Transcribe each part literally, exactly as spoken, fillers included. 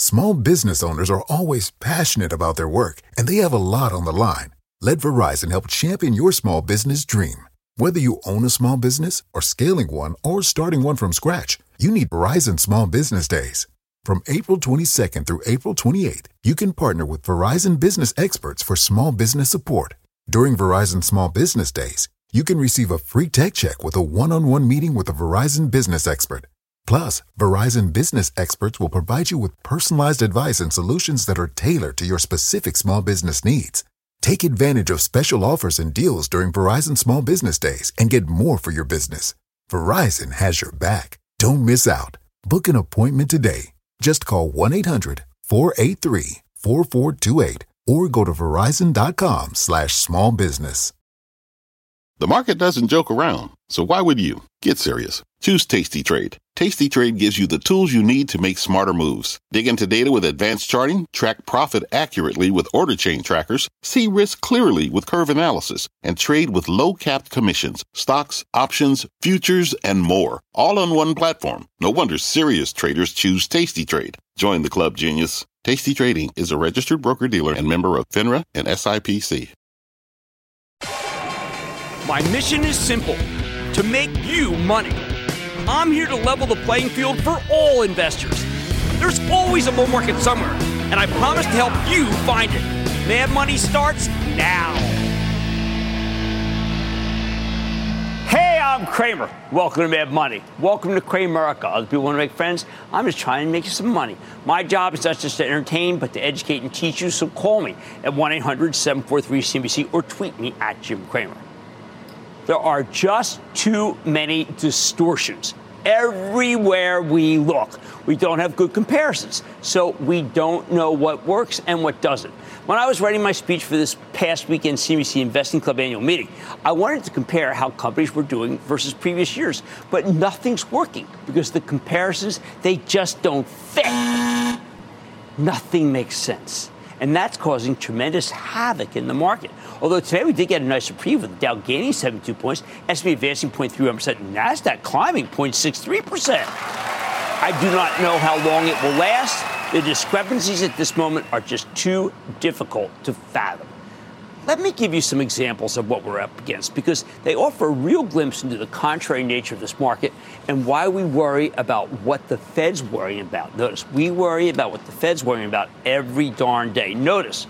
Small business owners are always passionate about their work, and they have a lot on the line. Let Verizon help champion your small business dream. Whether you own a small business or scaling one or starting one from scratch, you need Verizon Small Business Days. From April twenty-second through April twenty-eighth, you can partner with Verizon business experts for small business support. During Verizon Small Business Days, you can receive a free tech check with a one-on-one meeting with a Verizon business expert. Plus, Verizon business experts will provide you with personalized advice and solutions that are tailored to your specific small business needs. Take advantage of special offers and deals during Verizon Small Business Days and get more for your business. Verizon has your back. Don't miss out. Book an appointment today. Just call one eight hundred four eight three four four two eight or go to verizon.com slash small business. The market doesn't joke around, so why would you? Get serious. Choose Tasty Trade. Tasty Trade gives you the tools you need to make smarter moves. Dig into data with advanced charting, track profit accurately with order chain trackers, see risk clearly with curve analysis, and trade with low-capped commissions, stocks, options, futures, and more. All on one platform. No wonder serious traders choose Tasty Trade. Join the club, genius. Tasty Trading is a registered broker-dealer and member of FINRA and S I P C. My mission is simple, to make you money. I'm here to level the playing field for all investors. There's always a bull market somewhere, and I promise to help you find it. Mad Money starts now. Hey, I'm Kramer. Welcome to Mad Money. Welcome to Cramerica. Other people want to make friends? I'm just trying to make you some money. My job is not just to entertain, but to educate and teach you, so call me at one eight hundred seven four three C B C or tweet me at Jim Cramer. There are just too many distortions. Everywhere we look, we don't have good comparisons, so we don't know what works and what doesn't. When I was writing my speech for this past weekend C B C Investing Club annual meeting, I wanted to compare how companies were doing versus previous years, but nothing's working because the comparisons, they just don't fit. Nothing makes sense. And that's causing tremendous havoc in the market. Although today we did get a nice reprieve with the Dow gaining seventy-two points, S and P advancing zero point three one percent, NASDAQ climbing zero point six three percent. I do not know how long it will last. The discrepancies at this moment are just too difficult to fathom. Let me give you some examples of what we're up against, because they offer a real glimpse into the contrary nature of this market and why we worry about what the Fed's worrying about. Notice, we worry about what the Fed's worrying about every darn day. Notice,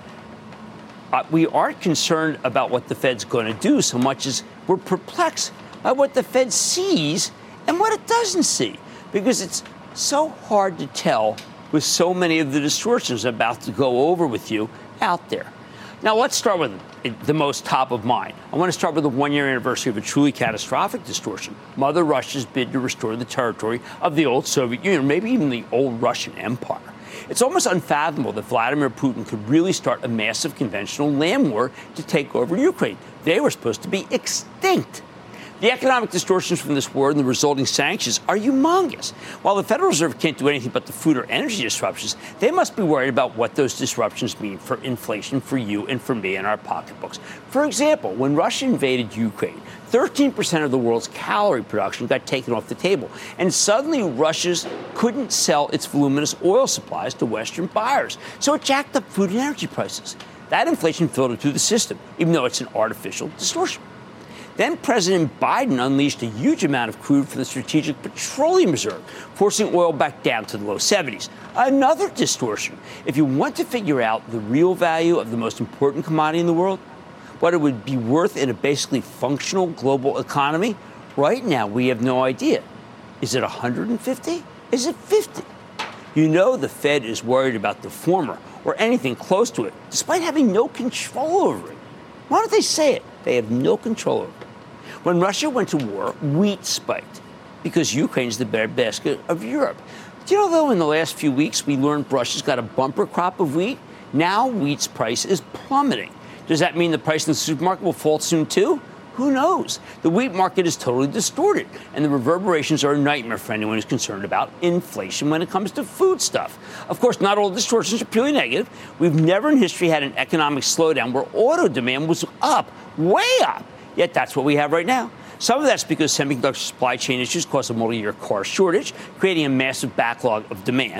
uh, we aren't concerned about what the Fed's going to do so much as we're perplexed by what the Fed sees and what it doesn't see, because it's so hard to tell with so many of the distortions I'm about to go over with you out there. Now, let's start with the most top of mind. I want to start with the one-year anniversary of a truly catastrophic distortion, Mother Russia's bid to restore the territory of the old Soviet Union, maybe even the old Russian Empire. It's almost unfathomable that Vladimir Putin could really start a massive conventional land war to take over Ukraine. They were supposed to be extinct. The economic distortions from this war and the resulting sanctions are humongous. While the Federal Reserve can't do anything but the food or energy disruptions, they must be worried about what those disruptions mean for inflation for you and for me in our pocketbooks. For example, when Russia invaded Ukraine, thirteen percent of the world's calorie production got taken off the table, and suddenly Russia couldn't sell its voluminous oil supplies to Western buyers, so it jacked up food and energy prices. That inflation filtered through the system, even though it's an artificial distortion. Then President Biden unleashed a huge amount of crude from the Strategic Petroleum Reserve, forcing oil back down to the low seventies. Another distortion. If you want to figure out the real value of the most important commodity in the world, what it would be worth in a basically functional global economy, right now we have no idea. Is it one hundred fifty? Is it fifty? You know the Fed is worried about the former or anything close to it, despite having no control over it. Why don't they say it? They have no control over it. When Russia went to war, wheat spiked because Ukraine's the breadbasket of Europe. Do you know, though, in the last few weeks, we learned Russia's got a bumper crop of wheat? Now wheat's price is plummeting. Does that mean the price in the supermarket will fall soon, too? Who knows? The wheat market is totally distorted, and the reverberations are a nightmare for anyone who's concerned about inflation when it comes to food stuff. Of course, not all distortions are purely negative. We've never in history had an economic slowdown where auto demand was up, way up. Yet that's what we have right now. Some of that's because semiconductor supply chain issues caused a multi-year car shortage, creating a massive backlog of demand.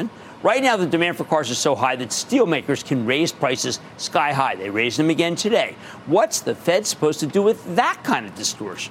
Right now, the demand for cars is so high that steel makers can raise prices sky high. They raised them again today. What's the Fed supposed to do with that kind of distortion?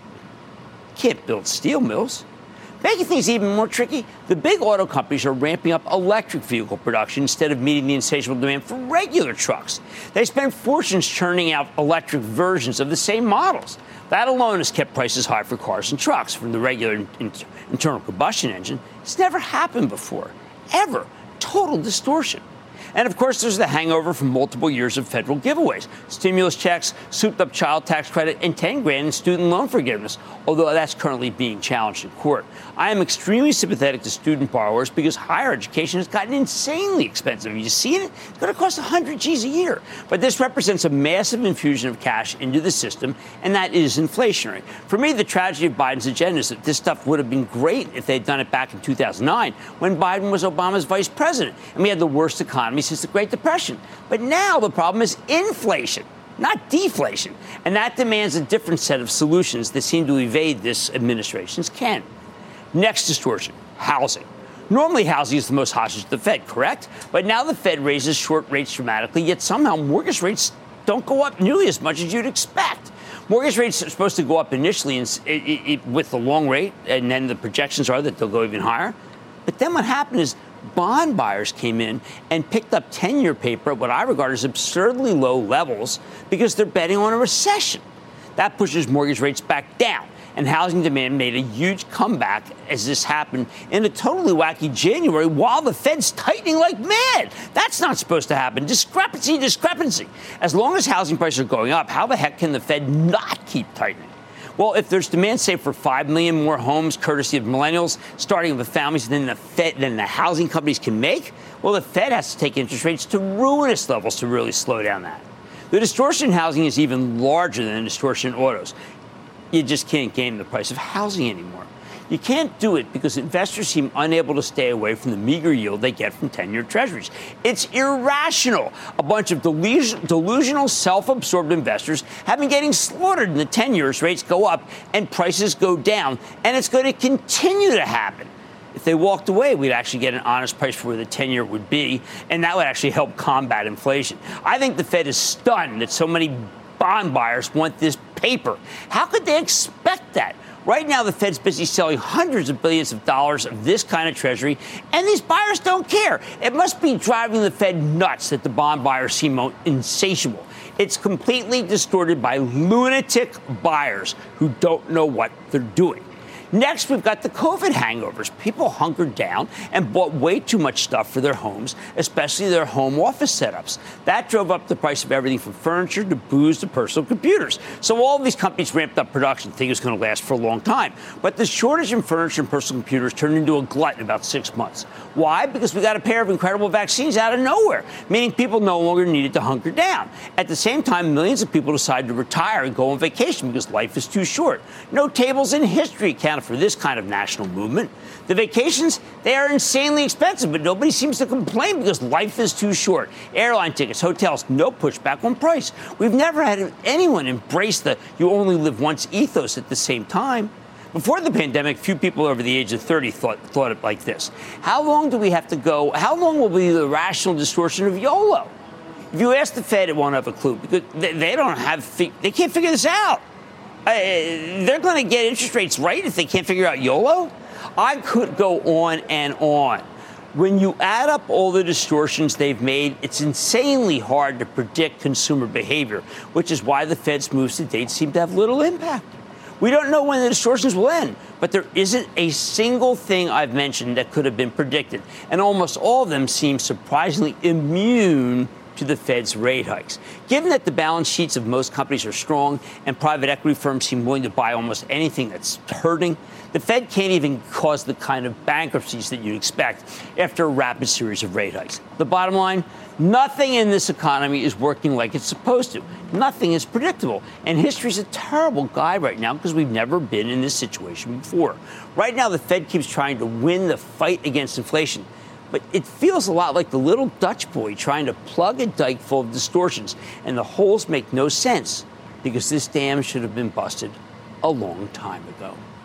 Can't build steel mills. Making things even more tricky, the big auto companies are ramping up electric vehicle production instead of meeting the insatiable demand for regular trucks. They spend fortunes churning out electric versions of the same models. That alone has kept prices high for cars and trucks. From the regular in- in- internal combustion engine, it's never happened before, ever. Total distortion. And, of course, there's the hangover from multiple years of federal giveaways, stimulus checks, souped-up child tax credit, and ten grand in student loan forgiveness, although that's currently being challenged in court. I am extremely sympathetic to student borrowers because higher education has gotten insanely expensive. Have you seen it? It's going to cost one hundred G's a year. But this represents a massive infusion of cash into the system, and that is inflationary. For me, the tragedy of Biden's agenda is that this stuff would have been great if they'd done it back in two thousand nine when Biden was Obama's vice president, and we had the worst economy since the Great Depression. But now the problem is inflation, not deflation. And that demands a different set of solutions that seem to evade this administration's can. Next distortion, housing. Normally, housing is the most hostage to the Fed, correct? But now the Fed raises short rates dramatically, yet somehow mortgage rates don't go up nearly as much as you'd expect. Mortgage rates are supposed to go up initially in, it, it, with the long rate, and then the projections are that they'll go even higher. But then what happened is bond buyers came in and picked up ten-year paper at what I regard as absurdly low levels because they're betting on a recession. That pushes mortgage rates back down, and housing demand made a huge comeback as this happened in a totally wacky January while the Fed's tightening like mad. That's not supposed to happen. Discrepancy, discrepancy. As long as housing prices are going up, how the heck can the Fed not keep tightening? Well, if there's demand, say, for five million more homes, courtesy of millennials, starting with families than the Fed, than the housing companies can make, well, the Fed has to take interest rates to ruinous levels to really slow down that. The distortion in housing is even larger than the distortion in autos. You just can't game the price of housing anymore. You can't do it because investors seem unable to stay away from the meager yield they get from ten-year treasuries. It's irrational. A bunch of delus- delusional, self-absorbed investors have been getting slaughtered in the ten-year rates go up and prices go down, and it's going to continue to happen. If they walked away, we'd actually get an honest price for where the ten-year would be, and that would actually help combat inflation. I think the Fed is stunned that so many bond buyers want this paper. How could they expect that? Right now, the Fed's busy selling hundreds of billions of dollars of this kind of treasury, and these buyers don't care. It must be driving the Fed nuts that the bond buyers seem insatiable. It's completely distorted by lunatic buyers who don't know what they're doing. Next, we've got the COVID hangovers. People hunkered down and bought way too much stuff for their homes, especially their home office setups. That drove up the price of everything from furniture to booze to personal computers. So all of these companies ramped up production, thinking it was going to last for a long time. But the shortage in furniture and personal computers turned into a glut in about six months. Why? Because we got a pair of incredible vaccines out of nowhere, meaning people no longer needed to hunker down. At the same time, millions of people decided to retire and go on vacation because life is too short. No tables in history accounted for this kind of national movement. The vacations, they are insanely expensive, but nobody seems to complain because life is too short. Airline tickets, hotels, no pushback on price. We've never had anyone embrace the you only live once ethos at the same time. Before the pandemic, few people over the age of thirty thought, thought it like this. How long do we have to go? How long will be the rational distortion of YOLO? If you ask the Fed, it won't have a clue because they, they don't have, they can't figure this out. Uh, they're going to get interest rates right if they can't figure out YOLO? I could go on and on. When you add up all the distortions they've made, it's insanely hard to predict consumer behavior, which is why the Fed's moves to date seem to have little impact. We don't know when the distortions will end, but there isn't a single thing I've mentioned that could have been predicted, and almost all of them seem surprisingly immune to the Fed's rate hikes. Given that the balance sheets of most companies are strong and private equity firms seem willing to buy almost anything that's hurting, the Fed can't even cause the kind of bankruptcies that you'd expect after a rapid series of rate hikes. The bottom line, nothing in this economy is working like it's supposed to. Nothing is predictable. And history's a terrible guide right now because we've never been in this situation before. Right now, the Fed keeps trying to win the fight against inflation. But it feels a lot like the little Dutch boy trying to plug a dike full of distortions, and the holes make no sense because this dam should have been busted a long time ago.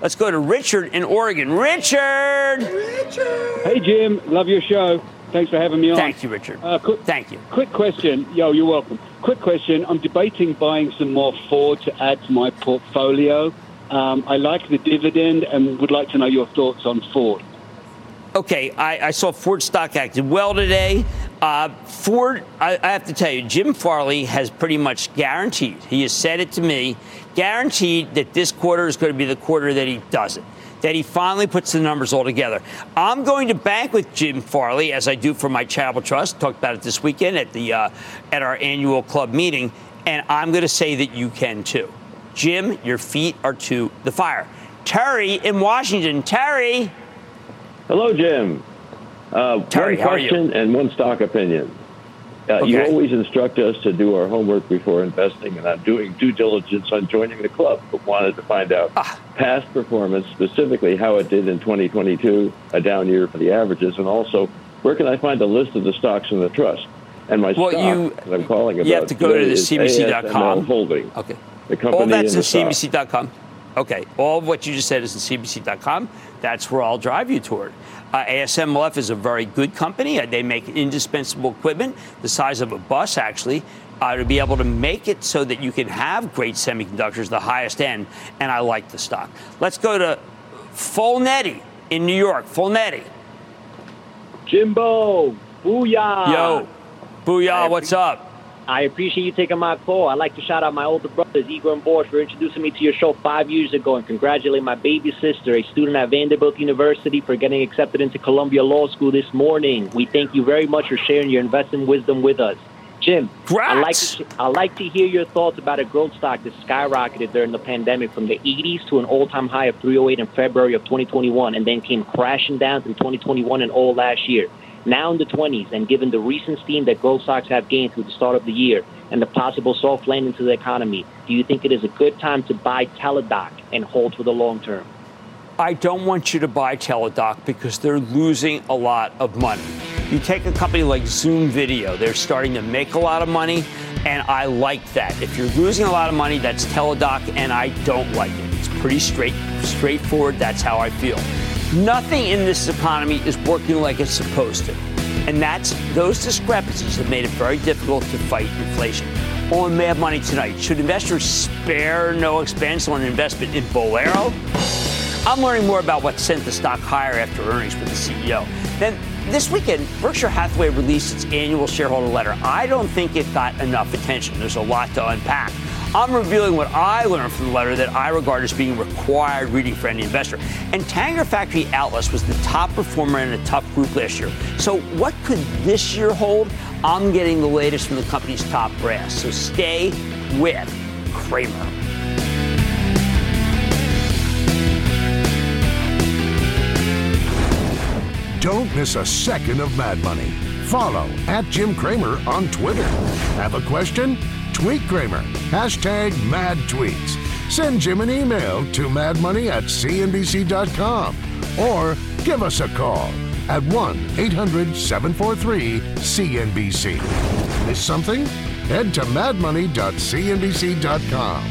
Let's go to Richard in Oregon. Richard! Richard! Hey, Jim. Love your show. Thanks for having me on. Thank you, Richard. Uh, quick, Thank you. Quick question. Yo, you're welcome. Quick question. I'm debating buying some more Ford to add to my portfolio. Um, I like the dividend and would like to know your thoughts on Ford. Okay, I, I saw Ford stock acted well today. Uh, Ford, I, I have to tell you, Jim Farley has pretty much guaranteed, he has said it to me, guaranteed that this quarter is going to be the quarter that he does it, that he finally puts the numbers all together. I'm going to bank with Jim Farley, as I do for my charitable trust. Talked about it this weekend at the uh, at our annual club meeting, and I'm going to say that you can too. Jim, your feet are to the fire. Terry in Washington. Terry. Hello, Jim. Uh, Terry, one question and one stock opinion. Uh, okay. You always instruct us to do our homework before investing, and I'm doing due diligence on joining the club, but wanted to find out ah. past performance, specifically how it did in twenty twenty-two, a down year for the averages, and also where can I find a list of the stocks in the trust? And my well, stock you, that I'm calling about you have to go to the C B C dot com. Holding. Okay. The company all that's at C B C dot com. Okay. All of what you just said is at C B C dot com. That's where I'll drive you toward. Uh, A S M L F is a very good company. Uh, they make indispensable equipment, the size of a bus, actually, uh, to be able to make it so that you can have great semiconductors, the highest end, and I like the stock. Let's go to Fulnetti in New York. Fulnetti. Jimbo, booyah. Yo, booyah, what's up? I appreciate you taking my call. I'd like to shout out my older brothers, Igor and Boris, for introducing me to your show five years ago, and congratulate my baby sister, a student at Vanderbilt University, for getting accepted into Columbia Law School this morning. We thank you very much for sharing your investing wisdom with us. Jim, I'd like, to, I'd like to hear your thoughts about a growth stock that skyrocketed during the pandemic from the eighties to an all-time high of three oh eight in February of twenty twenty-one, and then came crashing down through twenty twenty-one and all last year. Now in the twenties, and given the recent steam that growth stocks have gained through the start of the year and the possible soft landing to the economy, do you think it is a good time to buy Teladoc and hold for the long term? I don't want you to buy Teladoc because they're losing a lot of money. You take a company like Zoom Video, they're starting to make a lot of money, and I like that. If you're losing a lot of money, that's Teladoc, and I don't like it. It's pretty straight, straightforward. That's how I feel. Nothing in this economy is working like it's supposed to. And that's those discrepancies have made it very difficult to fight inflation. On Mad Money tonight, should investors spare no expense on an investment in Bolero? I'm learning more about what sent the stock higher after earnings with the C E O. Then this weekend, Berkshire Hathaway released its annual shareholder letter. I don't think it got enough attention. There's a lot to unpack. I'm revealing what I learned from the letter that I regard as being required reading for any investor. And Tanger Factory Atlas was the top performer in a tough group last year. So what could this year hold? I'm getting the latest from the company's top brass. So stay with Cramer. Don't miss a second of Mad Money. Follow at Jim Cramer on Twitter. Have a question? Tweet Cramer. Hashtag mad tweets. Send Jim an email to madmoney at c n b c dot com or give us a call at one eight hundred seven four three C N B C. Miss something? Head to mad money dot c n b c dot com.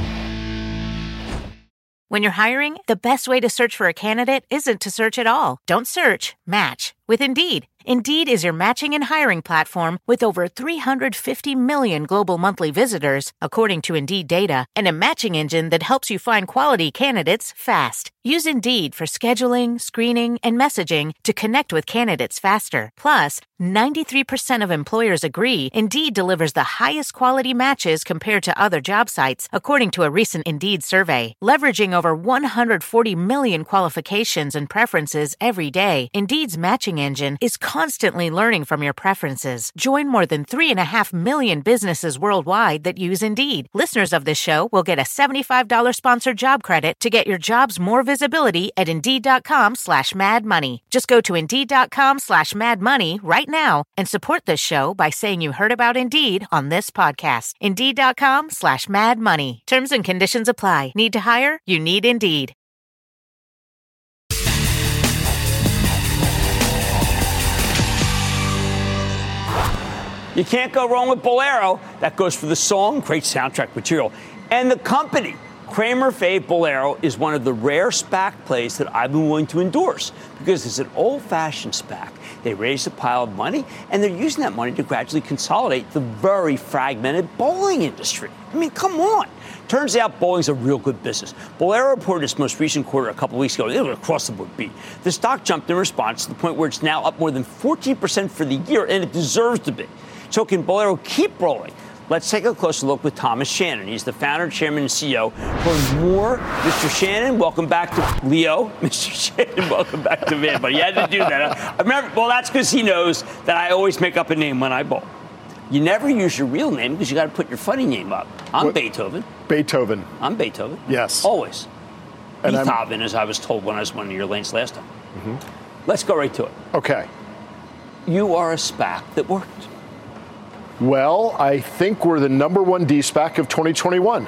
When you're hiring, the best way to search for a candidate isn't to search at all. Don't search, match with Indeed. Indeed is your matching and hiring platform with over three hundred fifty million global monthly visitors, according to Indeed data, and a matching engine that helps you find quality candidates fast. Use Indeed for scheduling, screening, and messaging to connect with candidates faster. Plus, ninety-three percent of employers agree Indeed delivers the highest quality matches compared to other job sites, according to a recent Indeed survey. Leveraging over one hundred forty million qualifications and preferences every day, Indeed's matching engine is constantly learning from your preferences. Join more than three and a half million businesses worldwide that use Indeed. Listeners of this show will get a seventy-five dollars sponsored job credit to get your jobs more visibility at Indeed.com slash Mad Money. Just go to Indeed.com slash Mad Money right now and support this show by saying you heard about Indeed on this podcast. Indeed.com slash Mad Money. Terms and conditions apply. Need to hire? You need Indeed. You can't go wrong with Bolero. That goes for the song, great soundtrack material. And the company, Cramer Fave Bolero is one of the rare SPAC plays that I've been willing to endorse because it's an old-fashioned SPAC. They raised a pile of money, and they're using that money to gradually consolidate the very fragmented bowling industry. I mean, come on. Turns out bowling's a real good business. Bolero reported its most recent quarter a couple weeks ago. It was across the board beat. The stock jumped in response to the point where it's now up more than fourteen percent for the year, and it deserves to be. So can Bolero keep rolling? Let's take a closer look with Thomas Shannon. He's the founder, chairman, and C E O. For more, Mister Shannon, welcome back to Leo. Mister Shannon, welcome back to Mad Money. You had to do that. I remember, well, that's because he knows that I always make up a name when I bowl. You never use your real name because you got to put your funny name up. I'm what? Beethoven. Beethoven. I'm Beethoven. Yes. Always. And Beethoven, as I was told when I was one of your lanes last time. Mm-hmm. Let's go right to it. Okay. You are a SPAC that worked. Well, I think we're the number one D SPAC of twenty twenty-one.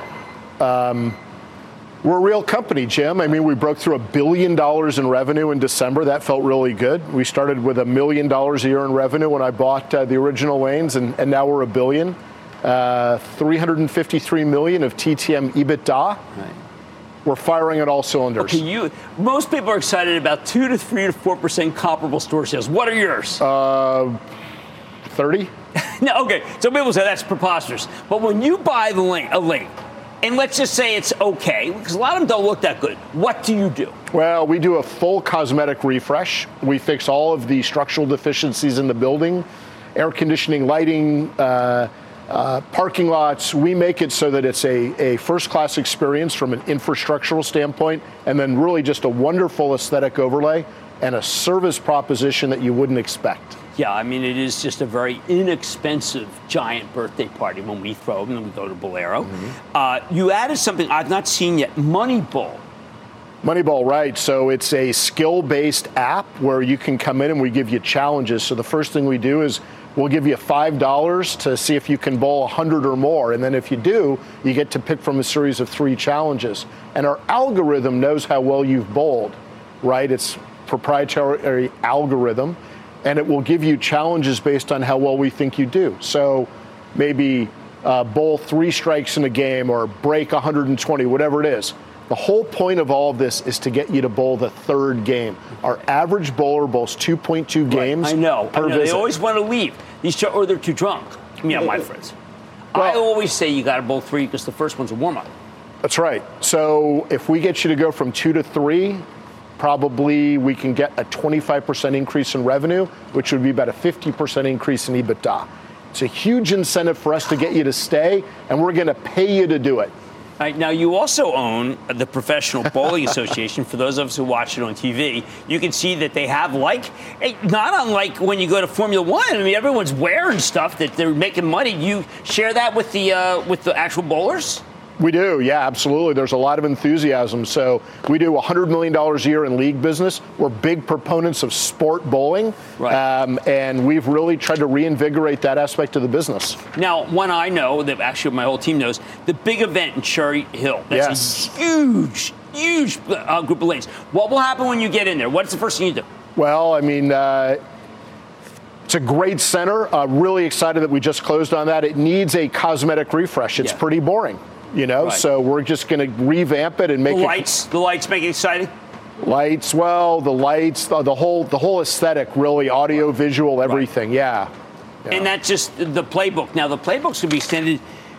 Um, we're a real company, Jim. I mean, we broke through a billion dollars in revenue in December. That felt really good. We started with a million dollars a year in revenue when I bought uh, the original lanes, and, and now we're a billion. Uh, three hundred fifty-three million of T T M EBITDA. Right. We're firing at all cylinders. Okay, you. Most people are excited about two to three to four percent comparable store sales. What are yours? Uh, thirty. No, okay. So people say that's preposterous. But when you buy the lane, a lane, and let's just say it's okay, because a lot of them don't look that good, what do you do? Well, we do a full cosmetic refresh. We fix all of the structural deficiencies in the building, air conditioning, lighting, uh, uh, parking lots. We make it so that it's a, a first-class experience from an infrastructural standpoint, and then really just a wonderful aesthetic overlay and a service proposition that you wouldn't expect. Yeah, I mean, it is just a very inexpensive giant birthday party when we throw them and we go to Bolero. Mm-hmm. Uh, you added something I've not seen yet, Moneyball. Moneyball, right. So it's a skill-based app where you can come in and we give you challenges. So the first thing we do is we'll give you five dollars to see if you can bowl one hundred or more. And then if you do, you get to pick from a series of three challenges. And our algorithm knows how well you've bowled, right? It's proprietary algorithm. And it will give you challenges based on how well we think you do. So maybe uh, bowl three strikes in a game or break one hundred twenty, whatever it is. The whole point of all of this is to get you to bowl the third game. Our average bowler bowls two point two games. Right. I know. Per I know. visit. They always want to leave. These ch- or they're too drunk. Yeah, my friends. Well, I always say you got to bowl three because the first one's a warm-up. That's right. So if we get you to go from two to three, probably we can get a twenty-five percent increase in revenue, which would be about a fifty percent increase in EBITDA. It's a huge incentive for us to get you to stay, and we're going to pay you to do it. All right, now, you also own the Professional Bowling Association. For those of us who watch it on T V, you can see that they have, like, not unlike when you go to Formula One. I mean, everyone's wearing stuff that they're making money. You share that with the uh, with the actual bowlers? We do, yeah, absolutely. There's a lot of enthusiasm. So we do one hundred million dollars a year in league business. We're big proponents of sport bowling, right. um, and we've really tried to reinvigorate that aspect of the business. Now, one I know, that actually my whole team knows, the big event in Cherry Hill. That's yes. a huge, huge uh, group of lanes. What will happen when you get in there? What's the first thing you do? Well, I mean, uh, it's a great center. Uh, really excited that we just closed on that. It needs a cosmetic refresh. It's yeah. pretty boring. You know, right. so we're just going to revamp it and make the it lights. The lights make it exciting. Lights, well, the lights, the, the whole, the whole aesthetic, really, audio, visual, everything. Right. Yeah. yeah. And that's just the playbook. Now, the playbooks can be extended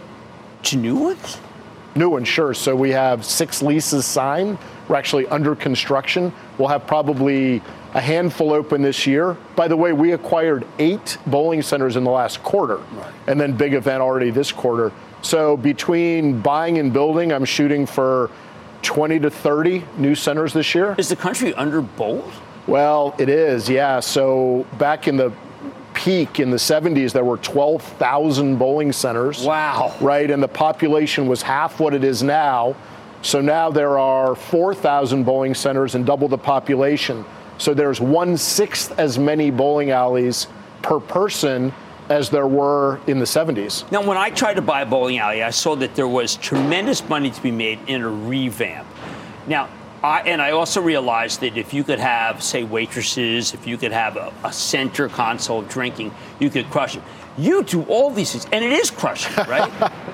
to new ones. New ones, sure. So we have six leases signed. We're actually under construction. We'll have probably a handful open this year. By the way, we acquired eight bowling centers in the last quarter, right. and then big event already this quarter. So between buying and building, I'm shooting for twenty to thirty new centers this year. Is the country under bowled? Well, it is, yeah. So back in the peak in the seventies, there were twelve thousand bowling centers. Wow. Right, and the population was half what it is now. So now there are four thousand bowling centers and double the population. So there's one-sixth as many bowling alleys per person as there were in the seventies. Now, when I tried to buy a bowling alley, I saw that there was tremendous money to be made in a revamp. Now, I, and I also realized that if you could have, say, waitresses, if you could have a, a center console of drinking, you could crush it. You do all these things, and it is crushing, right?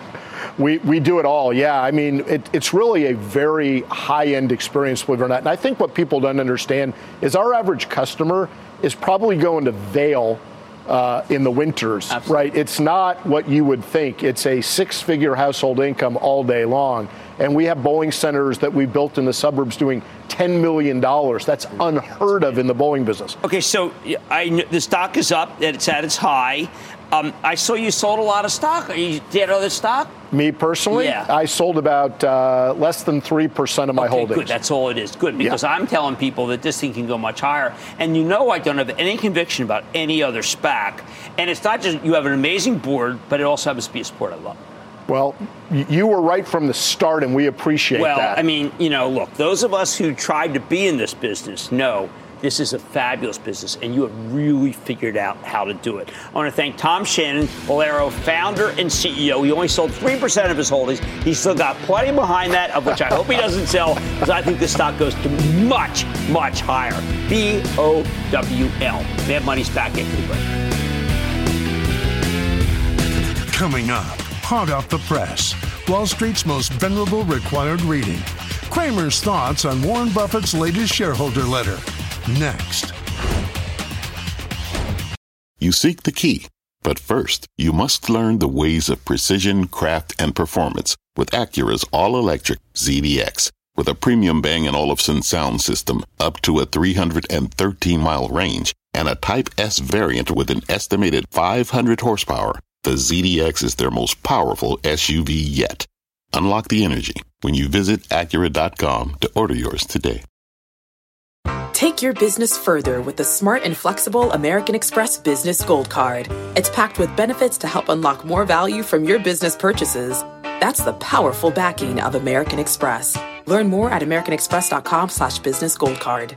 We we do it all, yeah. I mean, it, it's really a very high-end experience, believe it or not. And I think what people don't understand is our average customer is probably going to Vail uh, in the winters, Absolutely. right? It's not what you would think. It's a six-figure household income all day long. And we have bowling centers that we built in the suburbs doing ten million dollars. That's unheard of in the bowling business. Okay, so I, the stock is up. It's at its high. Um, I saw you sold a lot of stock. Are you did other stock? Me personally? Yeah. I sold about uh, less than three percent of my okay, holdings. Good. That's all it is. Good, because yeah. I'm telling people that this thing can go much higher. And you know I don't have any conviction about any other SPAC. And it's not just you have an amazing board, but it also happens to be a sport I love. Well, you were right from the start, and we appreciate well, that. Well, I mean, you know, look, those of us who tried to be in this business know this is a fabulous business, and you have really figured out how to do it. I want to thank Tom Shannon, Valero founder and C E O. He only sold three percent of his holdings. He's still got plenty behind that, of which I hope he doesn't sell, because I think this stock goes to much, much higher. B O W L. Mad Money's back in the break. Coming up, hot off the press, Wall Street's most venerable required reading. Cramer's thoughts on Warren Buffett's latest shareholder letter. Next. You seek the key, but first, you must learn the ways of precision, craft, and performance with Acura's all-electric Z D X. With a premium Bang & Olufsen sound system up to a three hundred thirteen mile range and a Type S variant with an estimated five hundred horsepower, the Z D X is their most powerful S U V yet. Unlock the energy when you visit Acura dot com to order yours today. Take your business further with the smart and flexible American Express Business Gold Card. It's packed with benefits to help unlock more value from your business purchases. That's the powerful backing of American Express. Learn more at americanexpress.com slash business gold card.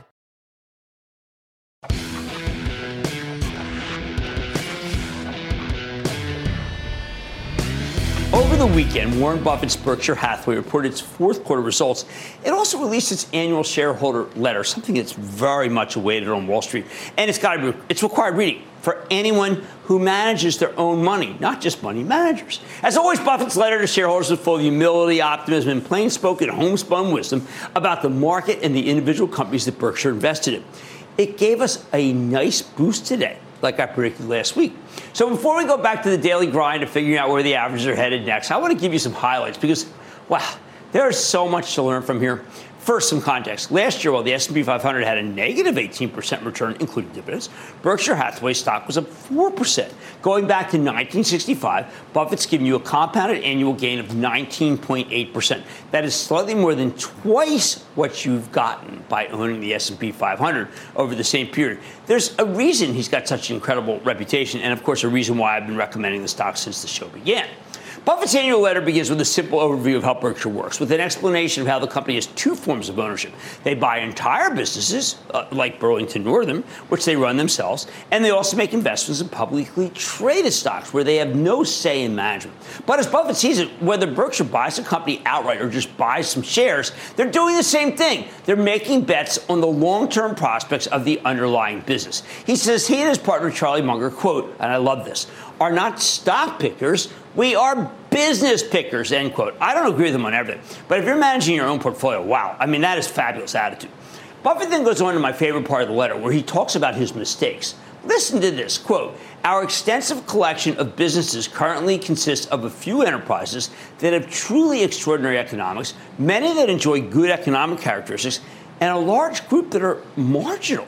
Over the weekend, Warren Buffett's Berkshire Hathaway reported its fourth quarter results. It also released its annual shareholder letter, something that's very much awaited on Wall Street. And it's got to be, it's required reading for anyone who manages their own money, not just money managers. As always, Buffett's letter to shareholders is full of humility, optimism, and plain-spoken, homespun wisdom about the market and the individual companies that Berkshire invested in. It gave us a nice boost today, like I predicted last week. So before we go back to the daily grind of figuring out where the averages are headed next, I want to give you some highlights because, wow, there is so much to learn from here. First, some context. Last year, while the S and P five hundred had a negative eighteen percent return, including dividends, Berkshire Hathaway stock was up four percent. Going back to nineteen sixty-five, Buffett's given you a compounded annual gain of nineteen point eight percent. That is slightly more than twice what you've gotten by owning the S and P five hundred over the same period. There's a reason he's got such an incredible reputation, and, of course, a reason why I've been recommending the stock since the show began. Buffett's annual letter begins with a simple overview of how Berkshire works, with an explanation of how the company has two forms of ownership. They buy entire businesses, uh, like Burlington Northern, which they run themselves, and they also make investments in publicly traded stocks, where they have no say in management. But as Buffett sees it, whether Berkshire buys a company outright or just buys some shares, they're doing the same thing. They're making bets on the long-term prospects of the underlying business. He says he and his partner, Charlie Munger, quote, and I love this, are not stock pickers, we are business pickers, end quote. I don't agree with him on everything, but if you're managing your own portfolio, wow, I mean, that is fabulous attitude. Buffett then goes on to my favorite part of the letter, where he talks about his mistakes. Listen to this, quote, our extensive collection of businesses currently consists of a few enterprises that have truly extraordinary economics, many that enjoy good economic characteristics, and a large group that are marginal.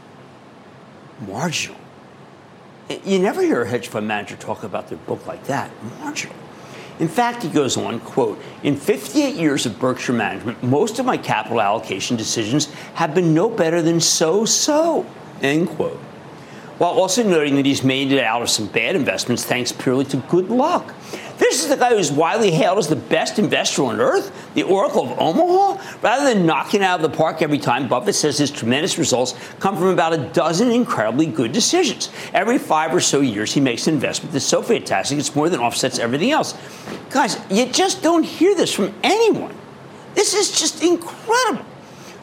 Marginal. You never hear a hedge fund manager talk about their book like that, marginal. In fact, he goes on, quote, in fifty-eight years of Berkshire management, most of my capital allocation decisions have been no better than so-so, end quote. While also noting that he's made it out of some bad investments thanks purely to good luck. This is the guy who's widely hailed as the best investor on earth, the Oracle of Omaha. Rather than knocking it out of the park every time, Buffett says his tremendous results come from about a dozen incredibly good decisions. Every five or so years, he makes an investment that's so fantastic it's more than offsets everything else. Guys, you just don't hear this from anyone. This is just incredible.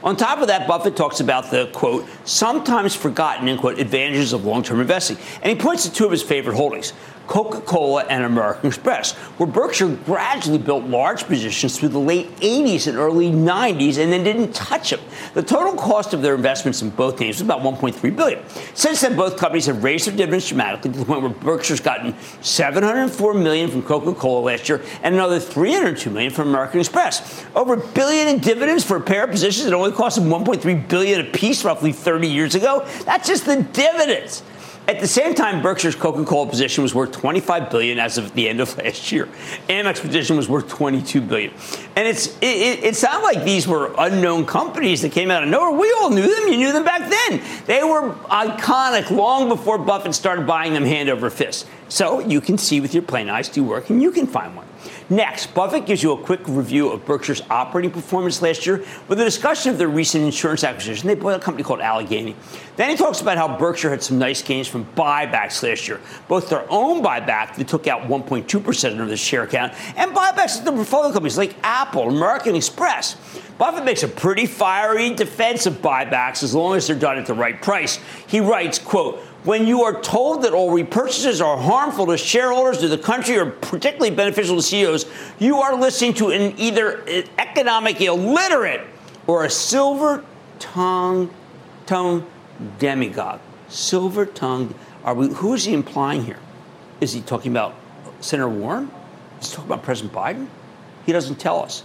On top of that, Buffett talks about the, quote, sometimes forgotten, end quote, advantages of long-term investing. And he points to two of his favorite holdings, Coca-Cola and American Express, where Berkshire gradually built large positions through the late eighties and early nineties and then didn't touch them. The total cost of their investments in both names was about one point three billion dollars. Since then, both companies have raised their dividends dramatically to the point where Berkshire's gotten seven hundred four million dollars from Coca-Cola last year and another three hundred two million dollars from American Express. Over a billion in dividends for a pair of positions that only cost them one point three billion dollars apiece roughly thirty years ago. That's just the dividends. At the same time, Berkshire's Coca-Cola position was worth twenty-five billion dollars as of the end of last year. Amex position was worth twenty-two billion dollars. And it's it, it, it's not like these were unknown companies that came out of nowhere. We all knew them. You knew them back then. They were iconic long before Buffett started buying them hand over fist. So you can see with your plain eyes do work, and you can find one. Next, Buffett gives you a quick review of Berkshire's operating performance last year with a discussion of their recent insurance acquisition. They bought a company called Allegheny. Then he talks about how Berkshire had some nice gains from buybacks last year, both their own buyback that took out one point two percent of the share count and buybacks of the portfolio companies like Apple, American Express. Buffett makes a pretty fiery defense of buybacks as long as they're done at the right price. He writes, quote, when you are told that all repurchases are harmful to shareholders, to the country, or particularly beneficial to C E Os, you are listening to an either an economic illiterate or a silver-tongued tongue demagogue. Silver-tongued. Are we? Who is he implying here? Is he talking about Senator Warren? Is he talking about President Biden? He doesn't tell us,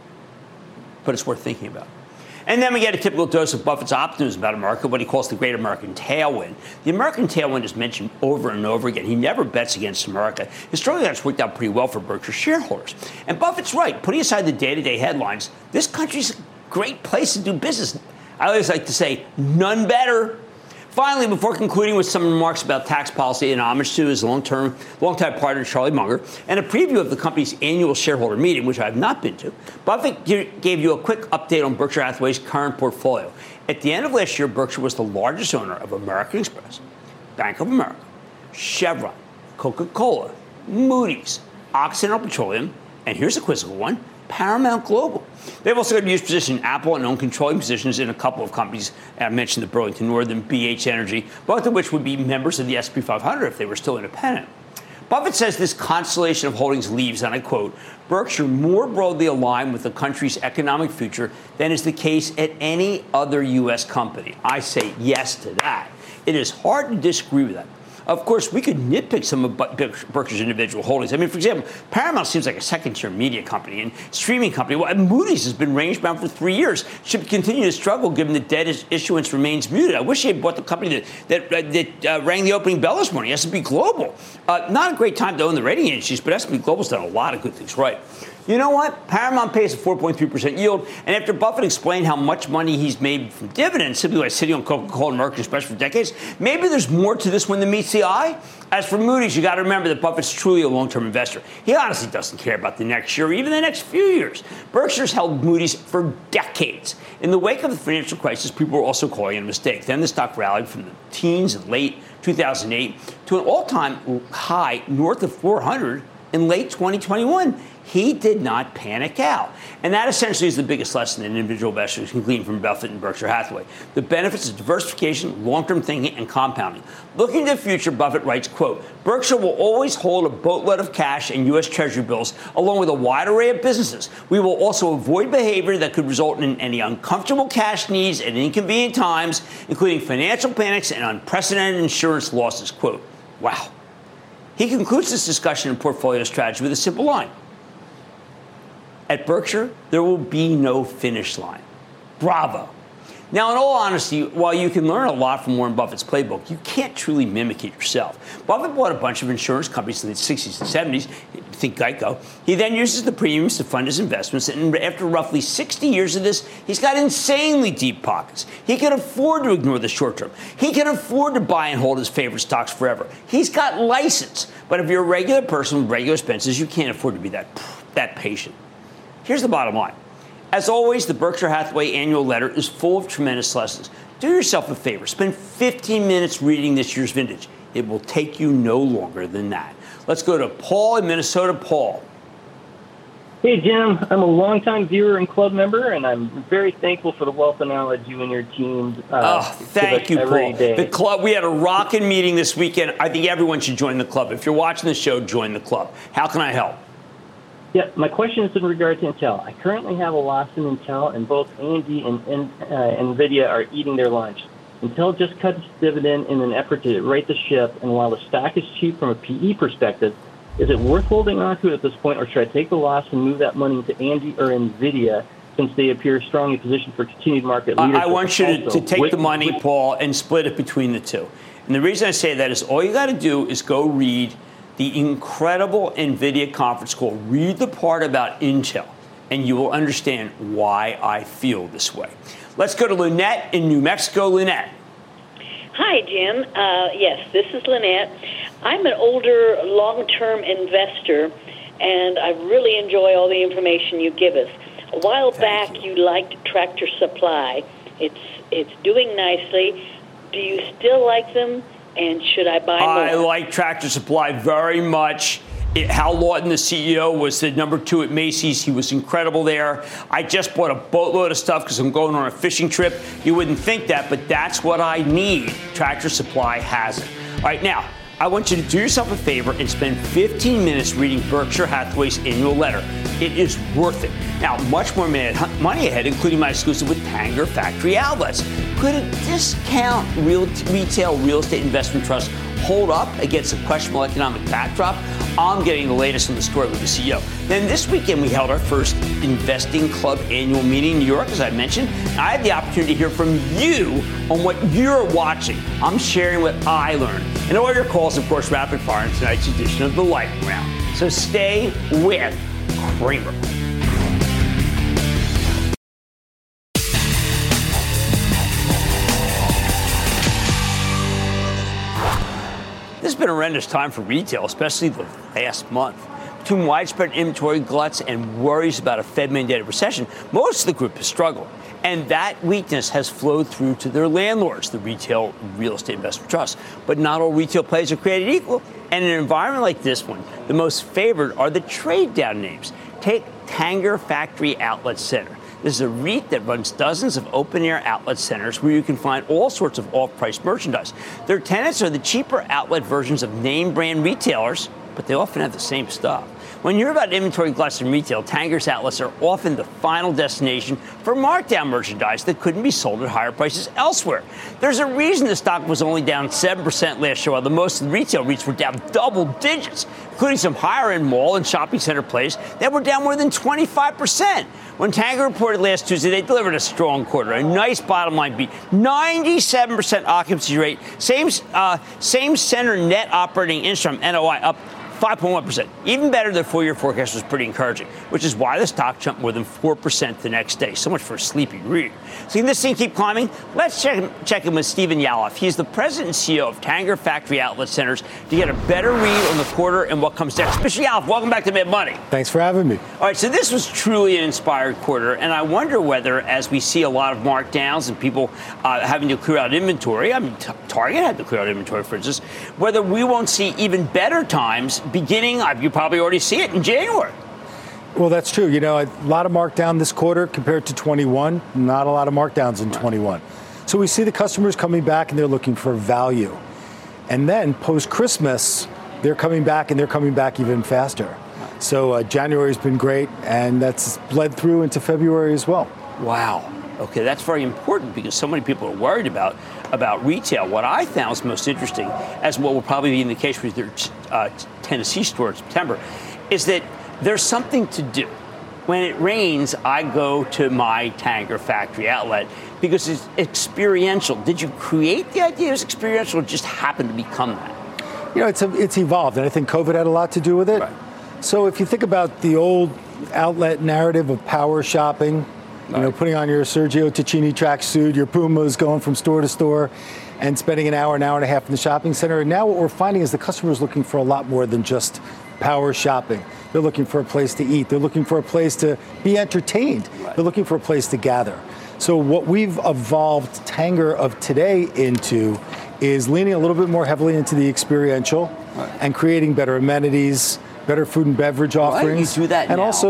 but it's worth thinking about. And then we get a typical dose of Buffett's optimism about America, what he calls the Great American Tailwind. The American Tailwind is mentioned over and over again. He never bets against America. Historically, that's worked out pretty well for Berkshire shareholders. And Buffett's right. Putting aside the day-to-day headlines, this country's a great place to do business. I always like to say, none better. Finally, before concluding with some remarks about tax policy and homage to his long-term, long-time partner, Charlie Munger, and a preview of the company's annual shareholder meeting, which I have not been to, Buffett gave you a quick update on Berkshire Hathaway's current portfolio. At the end of last year, Berkshire was the largest owner of American Express, Bank of America, Chevron, Coca-Cola, Moody's, Occidental Petroleum, and here's a quizzical one, Paramount Global. They've also got a huge position in Apple and own controlling positions in a couple of companies. I mentioned the Burlington Northern, B H Energy, both of which would be members of the S and P five hundred if they were still independent. Buffett says this constellation of holdings leaves, and I quote, Berkshire more broadly aligned with the country's economic future than is the case at any other U S company. I say yes to that. It is hard to disagree with that. Of course, we could nitpick some of Berkshire's individual holdings. I mean, for example, Paramount seems like a second-tier media company and streaming company. Well, Moody's has been range-bound for three years. Should continue to struggle given the debt issuance remains muted. I wish he had bought the company that that, that uh, rang the opening bell this morning, S and P Global. Uh, not a great time to own the rating agencies, but S and P Global's done a lot of good things right. You know what? Paramount pays a four point three percent yield, and after Buffett explained how much money he's made from dividends simply by sitting on Coca-Cola and American Express for decades, maybe there's more to this one than meets the eye. As for Moody's, you got to remember that Buffett's truly a long-term investor. He honestly doesn't care about the next year or even the next few years. Berkshire's held Moody's for decades. In the wake of the financial crisis, people were also calling it a mistake. Then the stock rallied from the teens in late two thousand eight to an all-time high north of four hundred in late twenty twenty-one. He did not panic out. And that essentially is the biggest lesson that individual investors can glean from Buffett and Berkshire Hathaway. The benefits of diversification, long-term thinking, and compounding. Looking to the future, Buffett writes, quote, Berkshire will always hold a boatload of cash and U S Treasury bills, along with a wide array of businesses. We will also avoid behavior that could result in any uncomfortable cash needs at inconvenient times, including financial panics and unprecedented insurance losses, quote. Wow. He concludes this discussion of portfolio strategy with a simple line. At Berkshire, there will be no finish line. Bravo. Now, in all honesty, while you can learn a lot from Warren Buffett's playbook, you can't truly mimic it yourself. Buffett bought a bunch of insurance companies in the sixties and seventies, think Geico. He then uses the premiums to fund his investments, and after roughly sixty years of this, he's got insanely deep pockets. He can afford to ignore the short term. He can afford to buy and hold his favorite stocks forever. He's got license. But if you're a regular person with regular expenses, you can't afford to be that, that patient. Here's the bottom line. As always, the Berkshire Hathaway annual letter is full of tremendous lessons. Do yourself a favor. Spend fifteen minutes reading this year's vintage. It will take you no longer than that. Let's go to Paul in Minnesota. Paul. Hey, Jim. I'm a longtime viewer and club member, and I'm very thankful for the wealth of knowledge you and your team uh, oh, thank you, Paul. Day. The club, we had a rocking meeting this weekend. I think everyone should join the club. If you're watching the show, join the club. How can I help? Yeah, my question is in regard to Intel. I currently have a loss in Intel, and both A M D and, and uh, NVIDIA are eating their lunch. Intel just cut its dividend in an effort to right the ship, and while the stock is cheap from a P E perspective, is it worth holding on to at this point, or should I take the loss and move that money into A M D or NVIDIA since they appear strongly positioned for continued market leadership? I want you to, to take with, the money, with, Paul, and split it between the two. And the reason I say that is all you got to do is go read the incredible NVIDIA conference call. Read the part about Intel, and you will understand why I feel this way. Let's go to Lynette in New Mexico. Lynette. Hi, Jim. Uh, yes, this is Lynette. I'm an older, long-term investor, and I really enjoy all the information you give us. A while Thank back, you. you liked Tractor Supply. It's it's doing nicely. Do you still like them, and should I buy more? I like Tractor Supply very much. It, Hal Lawton, the C E O, was the number two at Macy's. He was incredible there. I just bought a boatload of stuff because I'm going on a fishing trip. You wouldn't think that, but that's what I need. Tractor Supply has it. All right, now, I want you to do yourself a favor and spend fifteen minutes reading Berkshire Hathaway's annual letter. It is worth it. Now, much more money ahead, including my exclusive with Tanger Factory Outlets. Could a discount real retail real estate investment trust hold up against a questionable economic backdrop? I'm getting the latest on the story with the C E O. Then this weekend, we held our first Investing Club annual meeting in New York, as I mentioned. I had the opportunity to hear from you on what you're watching. I'm sharing what I learned. And all your calls, of course, rapid fire in tonight's edition of the Lightning Round. So stay with Cramer. This has been a horrendous time for retail, especially the last month. Between widespread inventory gluts and worries about a Fed-mandated recession, most of the group has struggled. And that weakness has flowed through to their landlords, the retail real estate investment trusts. But not all retail players are created equal. And in an environment like this one, the most favored are the trade-down names. Take Tanger Factory Outlet Center. This is a REIT that runs dozens of open-air outlet centers where you can find all sorts of off-price merchandise. Their tenants are the cheaper outlet versions of name-brand retailers, but they often have the same stuff. When you hear about inventory gluts in retail, Tanger's outlets are often the final destination for markdown merchandise that couldn't be sold at higher prices elsewhere. There's a reason the stock was only down seven percent last year, while the most of the retail REITs were down double digits, including some higher-end mall and shopping center plays that were down more than twenty-five percent. When Tanger reported last Tuesday, they delivered a strong quarter, a nice bottom line beat, ninety-seven percent occupancy rate, same uh, same center net operating income, N O I, up five point one percent. Even better, their full-year forecast was pretty encouraging, which is why the stock jumped more than four percent the next day. So much for a sleepy REIT. So can this thing keep climbing? Let's check, check in with Stephen Yalof. He's the president and C E O of Tanger Factory Outlet Centers to get a better read on the quarter and what comes next. Mister Yalof, welcome back to Mad Money. Thanks for having me. All right, so this was truly an inspired quarter, and I wonder whether, as we see a lot of markdowns and people uh, having to clear out inventory, I mean, t- Target had to clear out inventory, for instance, whether we won't see even better times beginning, you probably already see it in January. Well, that's true. You know, a lot of markdown this quarter compared to twenty-one, not a lot of markdowns in twenty-one. So we see the customers coming back and they're looking for value. And then post-Christmas, they're coming back and they're coming back even faster. So uh, January's been great, and that's bled through into February as well. Wow. Okay, that's very important because so many people are worried about about retail. What I found is most interesting, as what will probably be in the case with their uh, Tennessee store in September, is that there's something to do. When it rains, I go to my Tanger Factory Outlet because it's experiential. Did you create the idea it was experiential, or just happen to become that? You know, it's a, it's evolved, and I think COVID had a lot to do with it. Right. So if you think about the old outlet narrative of power shopping, you know, putting on your Sergio Tacchini tracksuit, your Pumas, going from store to store and spending an hour, an hour and a half in the shopping center. And now what we're finding is the customer is looking for a lot more than just power shopping. They're looking for a place to eat. They're looking for a place to be entertained. Right. They're looking for a place to gather. So what we've evolved Tanger of today into is leaning a little bit more heavily into the experiential right. and creating better amenities, better food and beverage offerings. Right, you do that and now. also, yeah.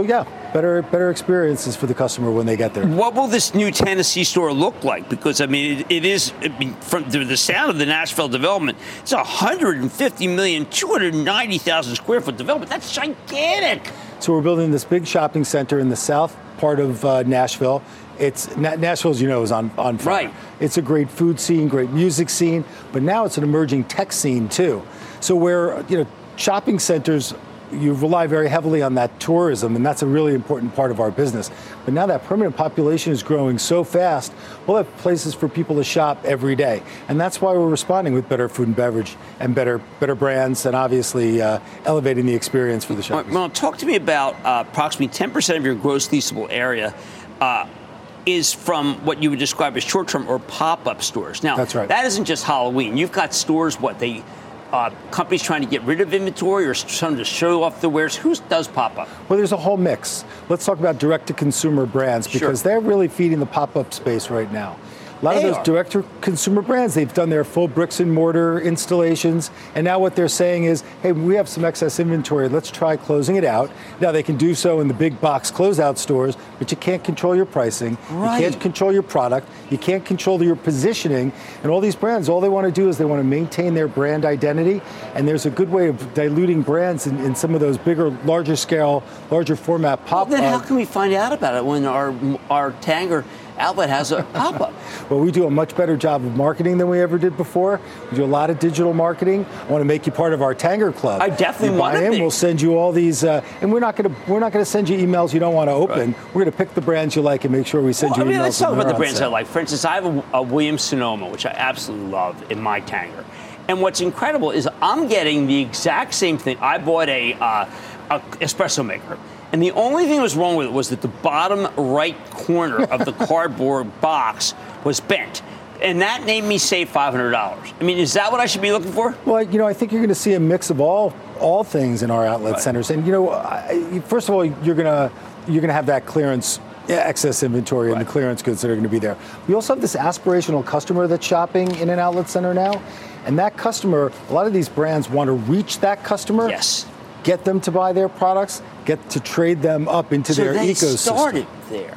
better better experiences for the customer when they get there. What will this new Tennessee store look like? Because, I mean, it, it is, I mean, from the, the sound of the Nashville development, it's one hundred fifty million, two hundred ninety thousand square foot development. That's gigantic. So we're building this big shopping center in the south part of uh, Nashville. It's Nashville, as you know, is on, on fire. Right. It's a great food scene, great music scene, but now it's an emerging tech scene, too. So where, you know, shopping centers, you rely very heavily on that tourism, and that's a really important part of our business. But now that permanent population is growing so fast, we'll have places for people to shop every day. And that's why we're responding with better food and beverage and better better brands and obviously uh, elevating the experience for the shoppers. Well, talk to me about uh, approximately ten percent of your gross leasable area uh, is from what you would describe as short-term or pop-up stores. Now, that's right. That isn't just Halloween. You've got stores, what, they... Uh, companies trying to get rid of inventory or trying to show off the wares? Who does pop-up? Well, there's a whole mix. Let's talk about direct-to-consumer brands because sure. they're really feeding the pop-up space right now. A lot they of those are. direct-to-consumer brands, they've done their full bricks and mortar installations, and now what they're saying is, hey, we have some excess inventory. Let's try closing it out. Now, they can do so in the big box closeout stores, but you can't control your pricing. Right. You can't control your product. You can't control your positioning. And all these brands, all they want to do is they want to maintain their brand identity, and there's a good way of diluting brands in, in some of those bigger, larger scale, larger format pop-up. Well, then how can we find out about it when our our Tanger outlet has a pop-up? Well, we do a much better job of marketing than we ever did before. We do a lot of digital marketing. I want to make you part of our Tanger Club. I definitely want to be. We'll send you all these, uh, and we're not going to we're not going to send you emails you don't want to open. Right. We're going to pick the brands you like and make sure we send well, you I mean, emails. Let's talk about the brands I like. For instance, I have a, a Williams-Sonoma, which I absolutely love in my Tanger. And what's incredible is I'm getting the exact same thing. I bought a, uh, a espresso maker. And the only thing that was wrong with it was that the bottom right corner of the cardboard box was bent. And that made me save five hundred dollars. I mean, is that what I should be looking for? Well, you know, I think you're going to see a mix of all all things in our outlet right. centers. And, you know, I, first of all, you're going to you're going to have that clearance, excess inventory right. and the clearance goods that are going to be there. We also have this aspirational customer that's shopping in an outlet center now. And that customer, a lot of these brands want to reach that customer. Yes. Get them to buy their products, get to trade them up into so their they ecosystem. Started there.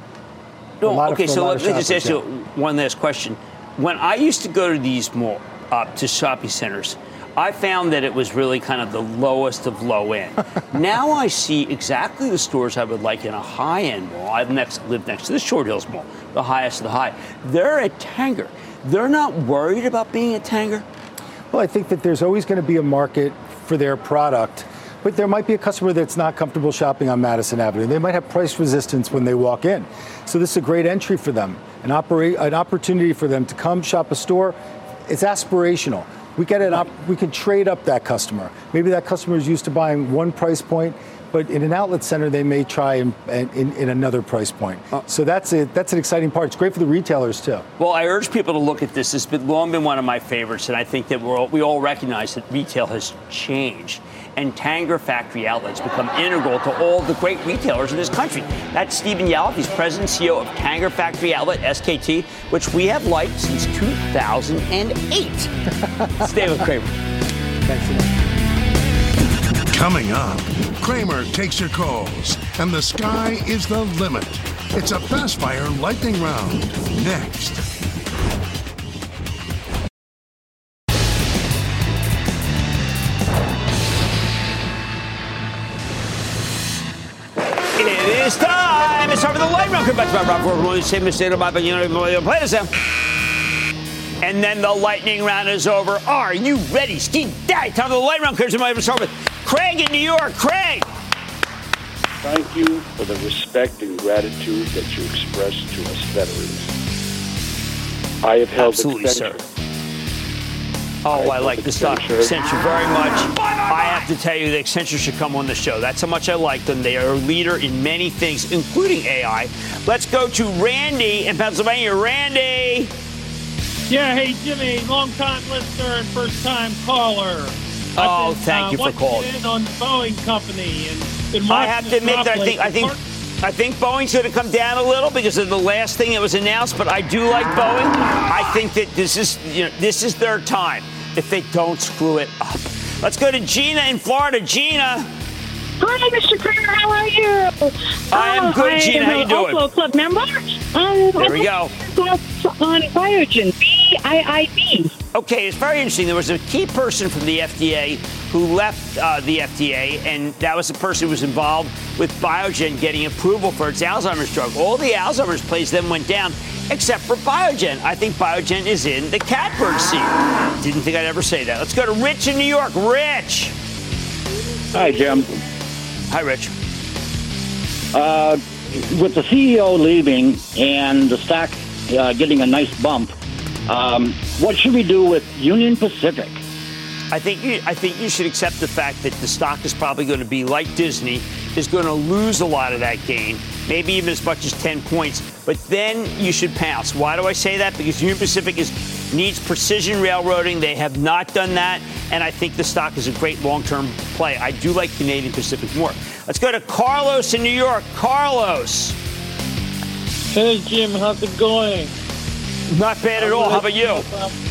No, okay, of, so let me shoppers, just ask yeah. you one last question. When I used to go to these mall, uh, to shopping centers, I found that it was really kind of the lowest of low end. Now I see exactly the stores I would like in a high-end mall. I've next lived next to the Short Hills Mall, the highest of the high. They're at Tanger. They're not worried about being at Tanger? Well, I think that there's always going to be a market for their product. But there might be a customer that's not comfortable shopping on Madison Avenue. They might have price resistance when they walk in. So this is a great entry for them, an, operate, an opportunity for them to come shop a store. It's aspirational. We get an op- we can trade up that customer. Maybe that customer is used to buying one price point, but in an outlet center, they may try in, in, in another price point. Uh, so that's a, that's an exciting part. It's great for the retailers, too. Well, I urge people to look at this. It's been long been one of my favorites, and I think that we're all, we all recognize that retail has changed. And Tanger Factory Outlets become integral to all the great retailers in this country. That's Stephen Yalof. He's president and C E O of Tanger Factory Outlet, S K T, which we have liked since two thousand eight. Stay with Cramer. Thanks so much. Coming up, Cramer takes your calls, and the sky is the limit. It's a fast fire lightning round. Next. It is time. It's time for the lightning round. Come back to my Rob Ford. We'll say mistake about, but you know, play this out. And then the lightning round is over. Are you ready? Steve Daddy. Time for the lightning round. Here's my start with Craig in New York. Craig. Thank you for the respect and gratitude that you express to us veterans. I have held Absolutely, Accenture. sir. Oh, I, I like the stock Accenture very much. I have to tell you that Accenture should come on the show. That's how much I like them. They are a leader in many things, including A I. Let's go to Randy in Pennsylvania. Randy. Yeah, hey, Jimmy, long-time listener and first-time caller. Oh, been, thank uh, you for calling. In on the Boeing company and been I have to admit that I think I think I think Boeing's going to come down a little because of the last thing that was announced. But I do like Boeing. I think that this is you know this is their time if they don't screw it up. Let's go to Gina in Florida. Gina. Hi, Mister Cramer. How are you? I am good, Gina. How you doing? Also a club member. Um, there we go. On Biogen, B I I B. Okay, it's very interesting. There was a key person from the F D A who left uh, the F D A, and that was the person who was involved with Biogen getting approval for its Alzheimer's drug. All the Alzheimer's plays then went down, except for Biogen. I think Biogen is in the catbird seat. Didn't think I'd ever say that. Let's go to Rich in New York. Rich. Hi, Jim. Hi, Rich. Uh, with the C E O leaving and the stock uh, getting a nice bump, um, what should we do with Union Pacific? I think you, I think you should accept the fact that the stock is probably going to be like Disney, is going to lose a lot of that gain, maybe even as much as ten points. But then you should pounce. Why do I say that? Because Union Pacific is needs precision railroading. They have not done that, and I think the stock is a great long-term play. I do like Canadian Pacific more. Let's go to Carlos in New York. Carlos. Hey, Jim. How's it going? Not bad at all. How about you?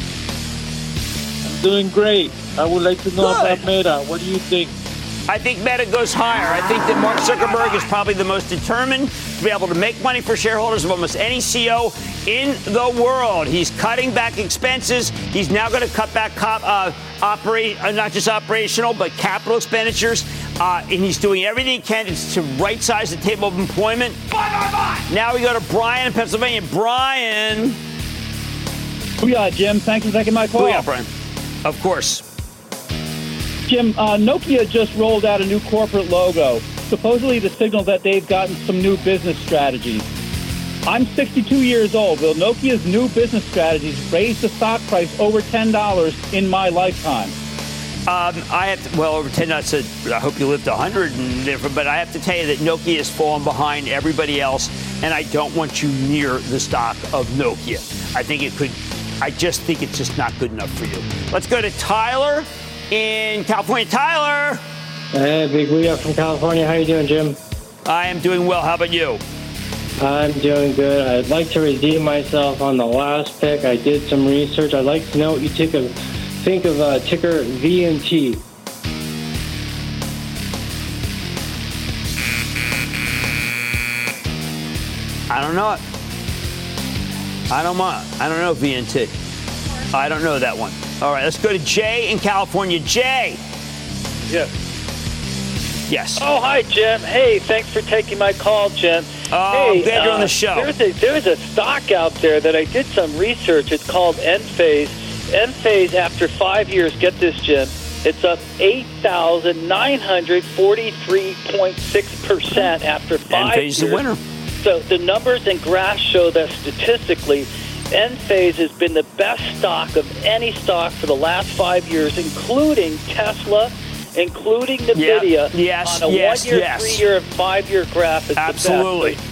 I'm doing great. I would like to know Good. about Meta. What do you think? I think Meta goes higher. I think that Mark Zuckerberg is probably the most determined to be able to make money for shareholders of almost any C E O in the world. He's cutting back expenses. He's now going to cut back cop, uh, operate, uh, not just operational, but capital expenditures. Uh, and he's doing everything he can to right-size the table of employment. Bye, bye, bye. Now we go to Brian in Pennsylvania. Brian. Booyah, Jim. Thanks for taking my call. Booyah, Brian. Of course. Jim, uh, Nokia just rolled out a new corporate logo, supposedly to signal that they've gotten some new business strategies. I'm sixty-two years old. Will Nokia's new business strategies raise the stock price over ten dollars in my lifetime? Um, I have to, well, over ten dollars. I hope you lived one hundred, and different, but I have to tell you that Nokia has fallen behind everybody else, and I don't want you near the stock of Nokia. I think it could, I just think it's just not good enough for you. Let's go to Tyler in California. Tyler. Hey, Big Leo from California. How you doing, Jim? I am doing well. How about you? I'm doing good. I'd like to redeem myself on the last pick. I did some research. I'd like to know what you think of, think of uh, ticker V N T. I don't know it. I don't know. I don't know V N T. I don't know that one. All right, let's go to Jay in California. Jay. Yes. Yes. Oh, hi, Jim. Hey, thanks for taking my call, Jim. Oh, hey, I'm glad you're on uh, the show. There's a, there's a stock out there that I did some research. It's called Enphase. Enphase, after five years, get this, Jim, it's up eight thousand nine hundred forty-three point six percent after five Enphase years. is the winner. So the numbers and graphs show that statistically, Enphase has been the best stock of any stock for the last five years, including Tesla, including NVIDIA. Yep. Yes, on a yes, one-year, yes. three-year, and five-year graph. It's Absolutely. The best.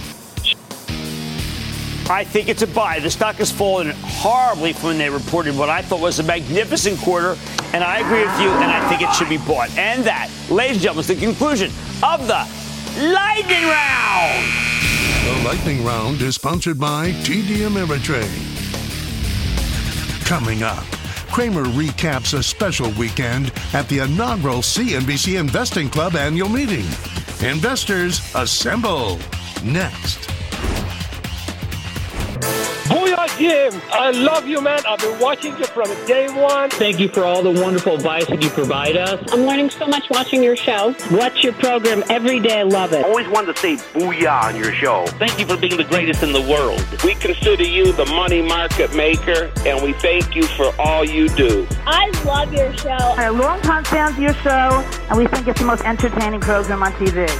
I think it's a buy. The stock has fallen horribly from when they reported what I thought was a magnificent quarter, and I agree with you, and I think it should be bought. And that, ladies and gentlemen, is the conclusion of the Lightning Round. The Lightning Round is sponsored by T D Ameritrade. Coming up, Cramer recaps a special weekend at the inaugural C N B C Investing Club annual meeting. Investors assemble. Next. Booyah, Jim. I love you, man. I've been watching you from day one. Thank you for all the wonderful advice that you provide us. I'm learning so much watching your show. Watch your program every day. I love it. Always wanted to say booyah on your show. Thank you for being the greatest in the world. We consider you the money market maker, and we thank you for all you do. I love your show. We're longtime fans of your show, and we think it's the most entertaining program on T V.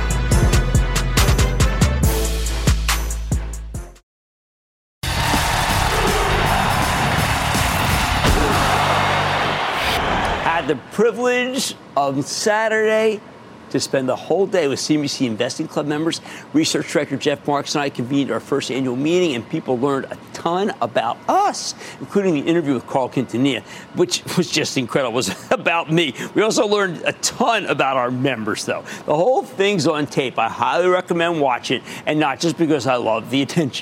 The privilege of Saturday to spend the whole day with C N B C Investing Club members. Research Director Jeff Marks and I convened our first annual meeting, and people learned a ton about us, including the interview with Carl Quintanilla, which was just incredible. It was about me. We also learned a ton about our members, though. The whole thing's on tape. I highly recommend watching it, and not just because I love the attention.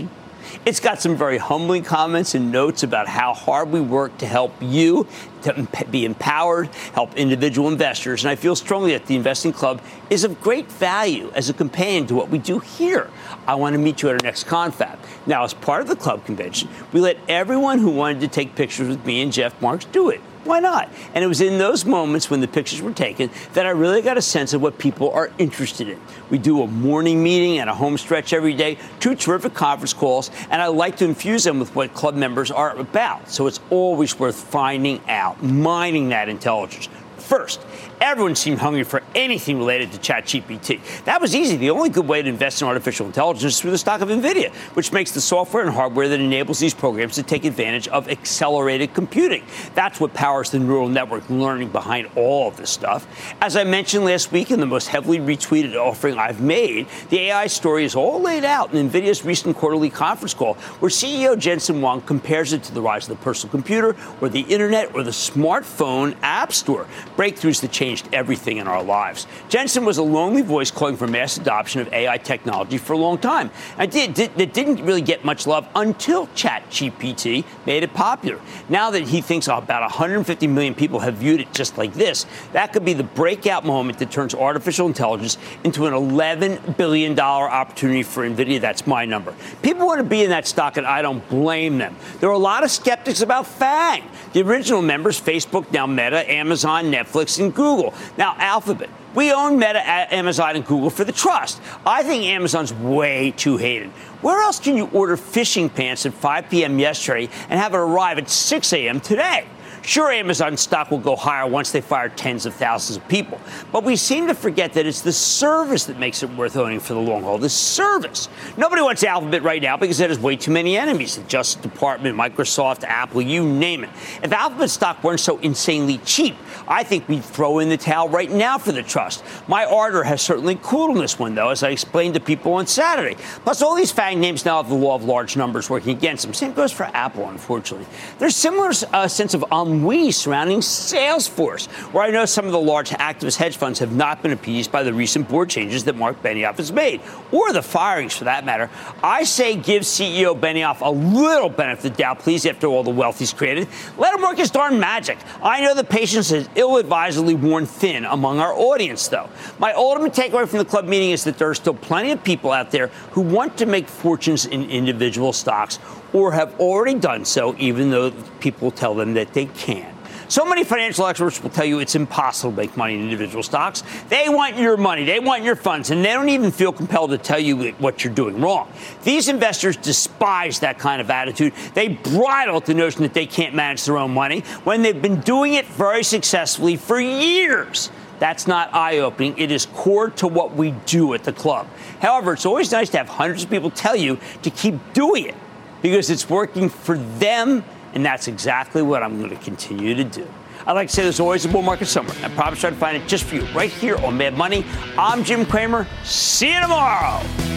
It's got some very humbling comments and notes about how hard we work to help you to be empowered, help individual investors. And I feel strongly that the Investing Club is of great value as a companion to what we do here. I want to meet you at our next confab. Now, as part of the club convention, we let everyone who wanted to take pictures with me and Jeff Marks do it. Why not? And it was in those moments when the pictures were taken that I really got a sense of what people are interested in. We do a morning meeting and a home stretch every day, two terrific conference calls, and I like to infuse them with what club members are about. So it's always worth finding out, mining that intelligence. First, everyone seemed hungry for anything related to ChatGPT. That was easy. The only good way to invest in artificial intelligence is through the stock of NVIDIA, which makes the software and hardware that enables these programs to take advantage of accelerated computing. That's what powers the neural network learning behind all of this stuff. As I mentioned last week in the most heavily retweeted offering I've made, the A I story is all laid out in NVIDIA's recent quarterly conference call, where C E O Jensen Huang compares it to the rise of the personal computer or the internet or the smartphone app store. Breakthroughs that changed everything in our lives. Jensen was a lonely voice calling for mass adoption of A I technology for a long time. And it, did, it didn't really get much love until ChatGPT made it popular. Now that he thinks about one hundred fifty million people have viewed it just like this, that could be the breakout moment that turns artificial intelligence into an eleven billion dollars opportunity for NVIDIA. That's my number. People want to be in that stock, and I don't blame them. There are a lot of skeptics about FANG. The original members, Facebook, now Meta, Amazon, Netflix, and Google. Now, Alphabet. We own Meta, Amazon, and Google for the trust. I think Amazon's way too hated. Where else can you order fishing pants at five p.m. yesterday and have it arrive at six a.m. today? Sure, Amazon stock will go higher once they fire tens of thousands of people. But we seem to forget that it's the service that makes it worth owning for the long haul. The service. Nobody wants Alphabet right now because it has way too many enemies. The Justice Department, Microsoft, Apple, you name it. If Alphabet stock weren't so insanely cheap, I think we'd throw in the towel right now for the trust. My ardor has certainly cooled on this one, though, as I explained to people on Saturday. Plus, all these FANG names now have the law of large numbers working against them. Same goes for Apple, unfortunately. There's similar uh, sense of ennui surrounding Salesforce, where I know some of the large activist hedge funds have not been appeased by the recent board changes that Mark Benioff has made, or the firings for that matter. I say give C E O Benioff a little benefit of the doubt, please, after all the wealth he's created. Let him work his darn magic. I know the patience is ill-advisedly worn thin among our audience, though. My ultimate takeaway from the club meeting is that there are still plenty of people out there who want to make fortunes in individual stocks or have already done so, even though people tell them that they can. So many financial experts will tell you it's impossible to make money in individual stocks. They want your money. They want your funds, and they don't even feel compelled to tell you what you're doing wrong. These investors despise that kind of attitude. They bridle at the notion that they can't manage their own money when they've been doing it very successfully for years. That's not eye-opening. It is core to what we do at the club. However, it's always nice to have hundreds of people tell you to keep doing it because it's working for them. And that's exactly what I'm going to continue to do. I'd like to say there's always a bull market somewhere. I promise try to find it just for you right here on Mad Money. I'm Jim Cramer. See you tomorrow.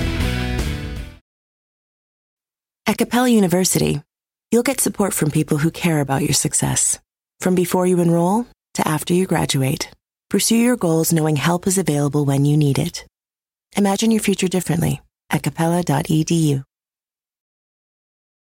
At Capella University, you'll get support from people who care about your success. From before you enroll to after you graduate, pursue your goals knowing help is available when you need it. Imagine your future differently at capella dot e d u.